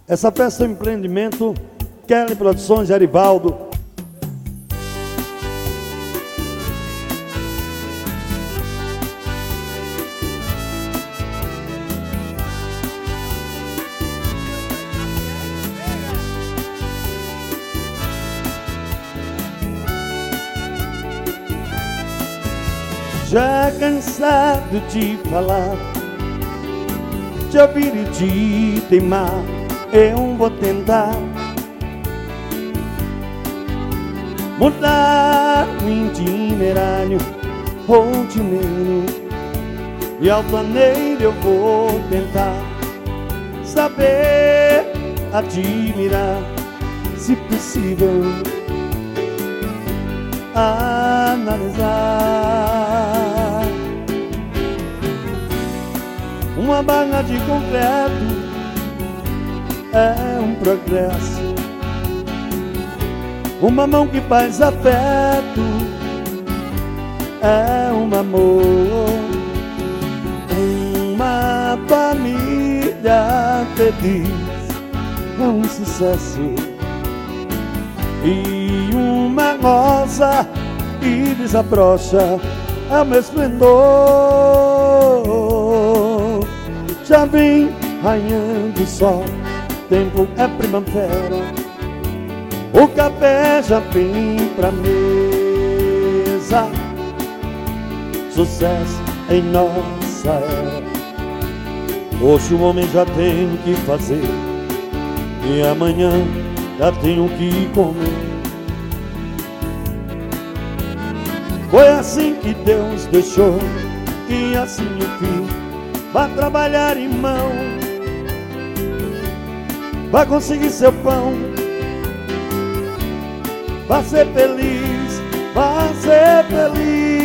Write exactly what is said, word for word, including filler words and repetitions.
Essa festa é um empreendimento Kelly Produções de Arivaldo. Já cansado de falar, de ouvir e de teimar, eu vou tentar mudar o itinerário rotineiro e altaneiro eu vou tentar saber admirar, se possível analisar uma barra de concreto. É um progresso, uma mão que faz afeto, é um amor, uma família feliz, é um sucesso, e uma rosa que desabrocha, é o meu esplendor. Já vem raiando o sol, tempo é primavera, o café já vem pra mesa, sucesso em nossa era. Hoje o homem já tem o que fazer e amanhã já tem o que comer. Foi assim que Deus deixou, e assim o filho vai trabalhar, irmão, vai conseguir seu pão, vai ser feliz, vai ser feliz.